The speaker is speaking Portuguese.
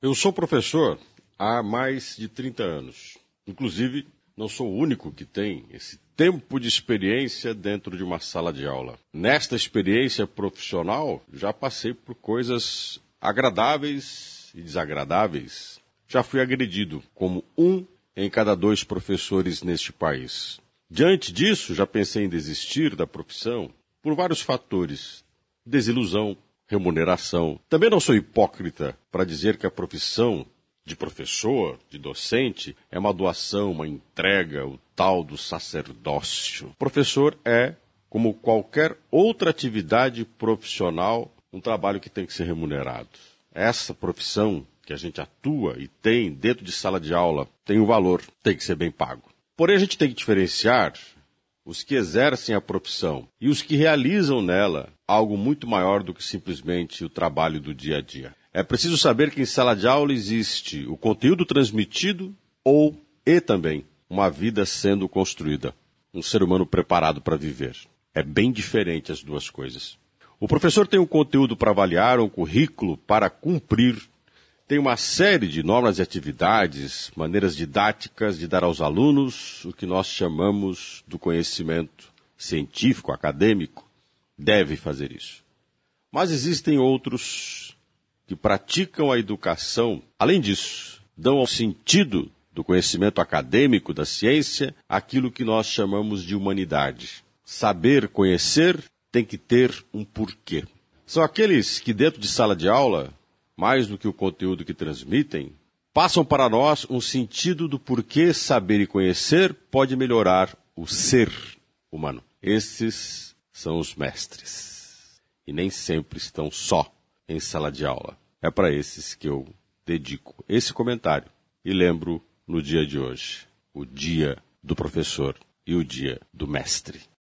Eu sou professor há mais de 30 anos. Inclusive, não sou o único que tem esse tempo de experiência dentro de uma sala de aula. Nesta experiência profissional, já passei por coisas agradáveis e desagradáveis. Já fui agredido, como 1 em cada 2 professores neste país. Diante disso, já pensei em desistir da profissão por vários fatores. Desilusão, remuneração. Também não sou hipócrita para dizer que a profissão de professor, de docente, é uma doação, uma entrega, o tal do sacerdócio. Professor é, como qualquer outra atividade profissional, um trabalho que tem que ser remunerado. Essa profissão que a gente atua e tem dentro de sala de aula tem um valor, tem que ser bem pago. Porém, a gente tem que diferenciar os que exercem a profissão e os que realizam nela algo muito maior do que simplesmente o trabalho do dia a dia. É preciso saber que em sala de aula existe o conteúdo transmitido e também uma vida sendo construída, um ser humano preparado para viver. É bem diferente as duas coisas. O professor tem um conteúdo para avaliar, um currículo para cumprir, tem uma série de normas e atividades, maneiras didáticas de dar aos alunos o que nós chamamos do conhecimento científico, acadêmico. Deve fazer isso. Mas existem outros que praticam a educação, além disso, dão ao sentido do conhecimento acadêmico, da ciência, aquilo que nós chamamos de humanidade. Saber conhecer tem que ter um porquê. São aqueles que dentro de sala de aula, mais do que o conteúdo que transmitem, passam para nós um sentido do porquê saber e conhecer pode melhorar o ser humano. Esses são os mestres. E nem sempre estão só em sala de aula. É para esses que eu dedico esse comentário. E lembro no dia de hoje, o dia do professor e o dia do mestre.